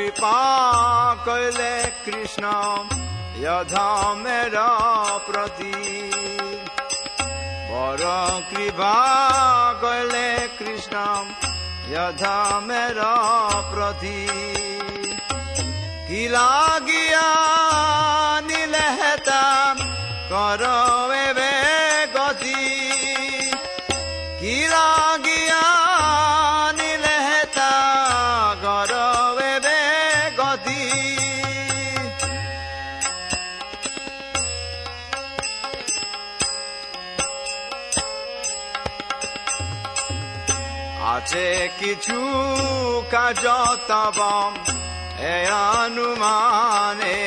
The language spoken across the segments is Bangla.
কৃপা কইলে কৃষ্ণ অধমের প্রতি বড় কৃপা কইলে কৃষ্ণ অধমের প্রতি কি লাগিয়া নিলে হেতাম করবে গতি কি লাগিয়া নিলে হেতা করবে গতি আছে কিছু কাজ তব এ অনুমানে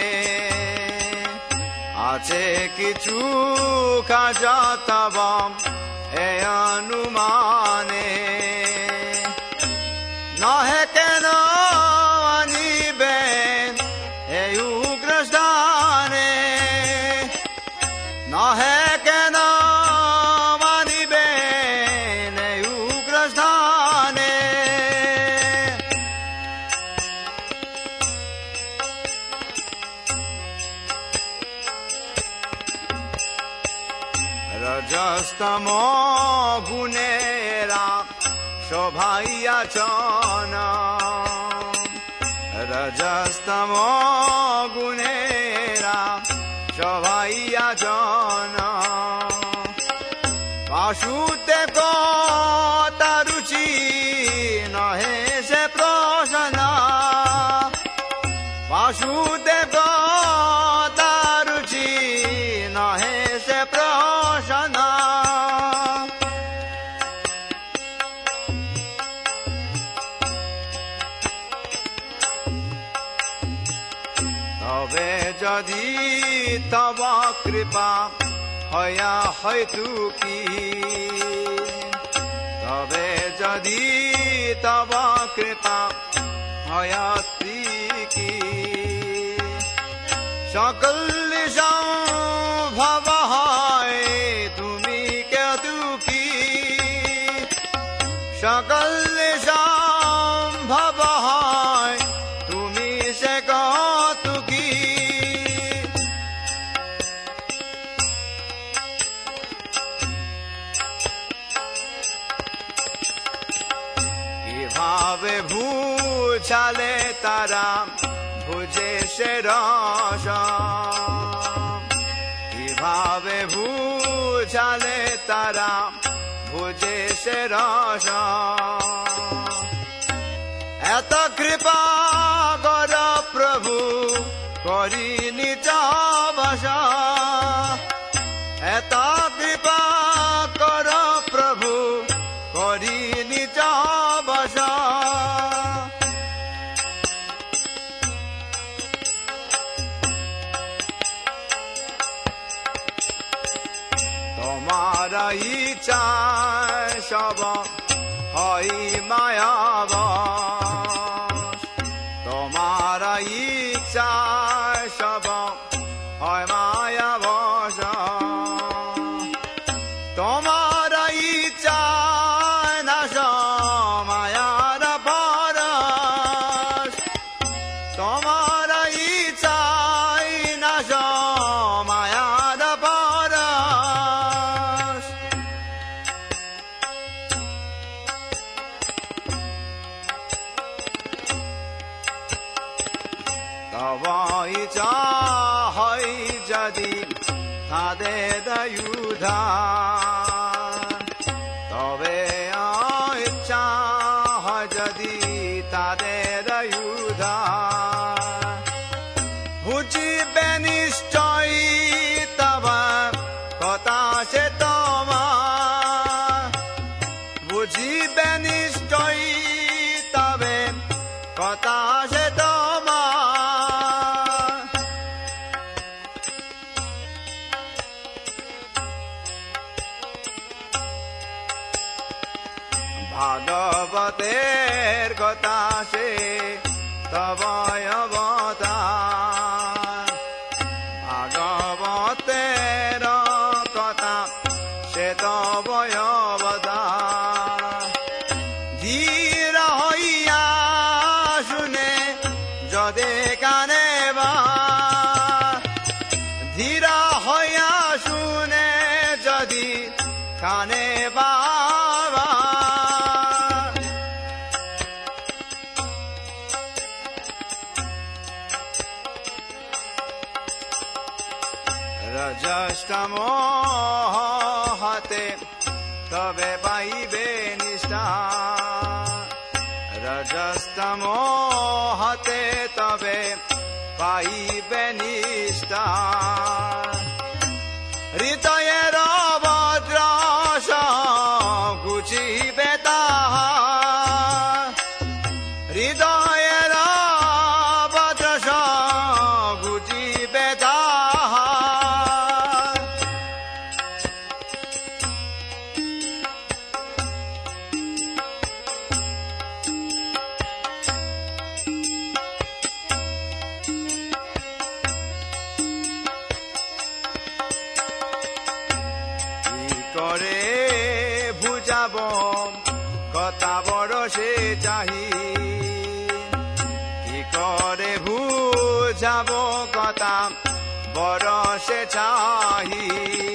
আছে কিছু কাজ তব এ অনুমানে নহে কেন আনিবেন এই উগ্রস্থানে নহে কেন আনিবেন এই উগ্রস্থানে রজস্তম গুণেরা শোভাইয়াচন রজস্তম গুণেরা শোভাইয়াচন পাশুতে কথা রুচি নহে সে প্রশ্ন পাশুতে কথা রুচি নহে সে প্রশ্ন তবে যদি তব কৃপা হয়া হয়তো কি তবে যদি তব কৃপা হয়া কি সকল সম্ভব হয় তুমি কে দুঃখী সকল সম্ভব হয় তুমি সে কতুকি কিভাবে বুঝালে তারা বুঝে সে রস কিভাবে বুঝালে তারা বুঝে সে রস এত কৃপা কর প্রভু করি নিজ বশ এত কৃপা কর প্রভু করি নিজ বশ তোমার ইচ্ছা সব হই মায়াব তোমার ইচ্ছা সব হয় মায়াবশ তোমার ইচ্ছা নাশ মায়ার পরশ তোমার ইচ্ছা নাশ মায়ার পরশ তব ইচ্ছা হয় যদি তাদের দয়ুধান তবে ইচ্ছা হয় যদি তাদের দয়ুধান বুঝিবে নিশ্চয় তব কথা সে তোমার বুঝিবে নিশ্চয় তবে কথা সে তোমার ভাগবতের কথা সে তব অবতার ভাগবতের কথা সে তব অবতার ধীর হইয়া শুনে রজস্তম হতে তবে পাইবে নিষ্ঠা রজস্তম হতে তবে পাইবে নিষ্ঠা হৃদয়ের বজ্রস গুছিবে তাহা হৃদয়ের বজ্রস গুছিবে তাহা করে বুঝাব কথা বরসে চাহি কি করে বুঝাব কথা বরসে চাহি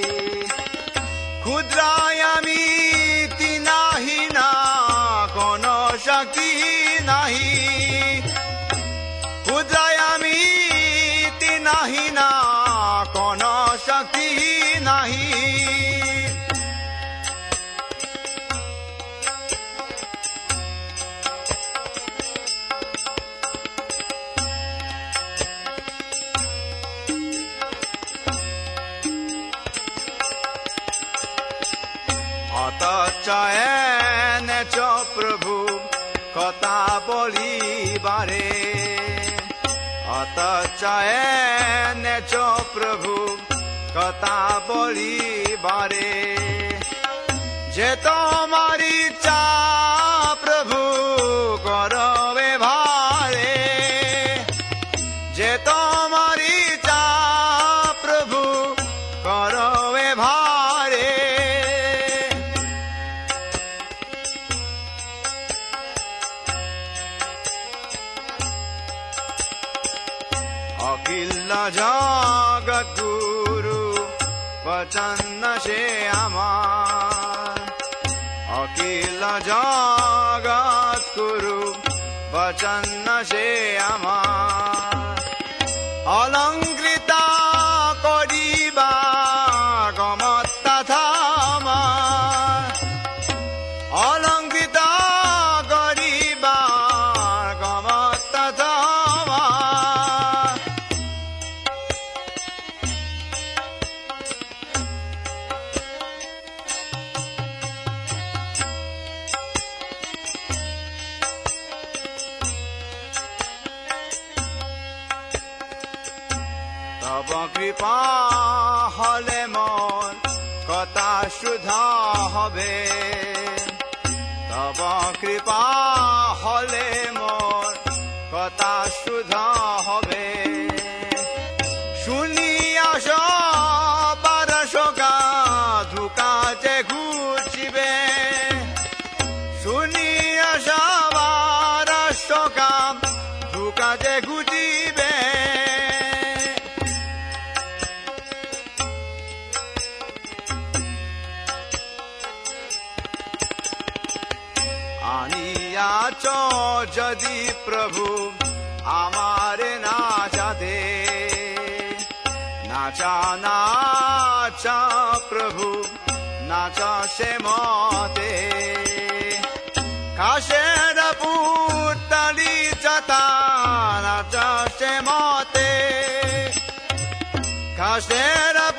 ক্ষুদ্রায় আমি নাহি না কোন শক্তি নাহি ক্ষুদ্রায় আমি নাহি না কোন শক্তি নাহি অতচ এনেছ প্রভু কথা বলিবারে অতচ এনেছ প্রভু কথা বলিবারে যে তোমার ইচ্ছা প্রভু করবে ভারে যে তোমার ইচ্ছা প্রভু করবে ভারে অখিল জগৎ গুরু বচন সে আমার অখিল জগৎ গুরু বচন সে আমার অলঙ্কৃত করিবা গমত্তা থামা অলঙ্কৃত করিবা গমত্তা থামা তব কৃপা হলে মন কথা শুদ্ধ হবে তব কৃপা হলে মন কথা শুদ্ধ হবে শুনিয়া সবার শোকা ধোকা যে ঘুচিবে শুনিয়া সবার শোকা ধোকা যে ঘুচিবে আনিয়াছ যদি প্রভু আমারে নাচাতে নাচা নাচা প্রভু নাচা সে মতে কাশের পুতলি চতা নাচা সে মতে কাশের